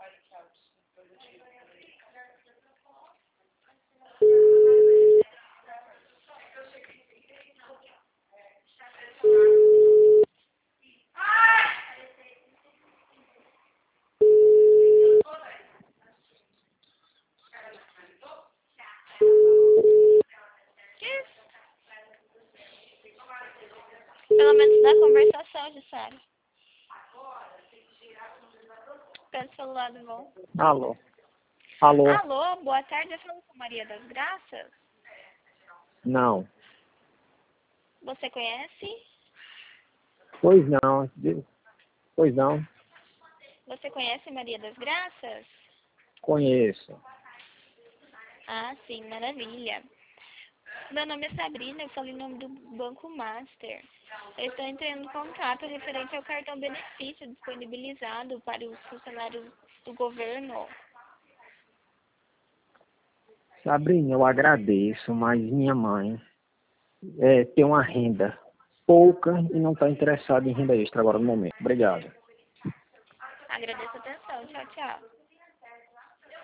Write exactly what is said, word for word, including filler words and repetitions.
Pelo menos na conversação, Jussara. Pega o celular do bom. Alô. Alô. Alô, boa tarde. Eu falo com Maria das Graças. Não. Você conhece? Pois não. Pois não. Você conhece Maria das Graças? Conheço. Ah, sim, maravilha. Meu nome é Sabrina, eu falo em nome do Banco Master. Eu estou entrando em contato referente ao cartão benefício disponibilizado para os funcionários do governo. Sabrina, eu agradeço, mas minha mãe é, tem uma renda pouca e não está interessada em renda extra agora no momento. Obrigado. Agradeço a atenção. Tchau, tchau.